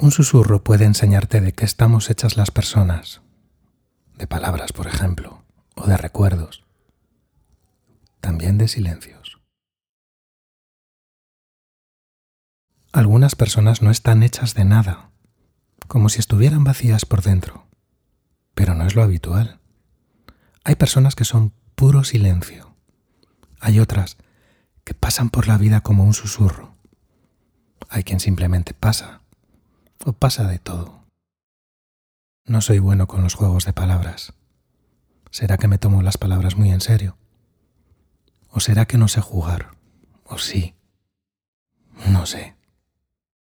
Un susurro puede enseñarte de qué estamos hechas las personas, de palabras, por ejemplo, o de recuerdos, también de silencios. Algunas personas no están hechas de nada, como si estuvieran vacías por dentro, pero no es lo habitual. Hay personas que son puro silencio. Hay otras que pasan por la vida como un susurro. Hay quien simplemente pasa, o pasa de todo. No soy bueno con los juegos de palabras. ¿Será que me tomo las palabras muy en serio? ¿O será que no sé jugar? ¿O sí? No sé.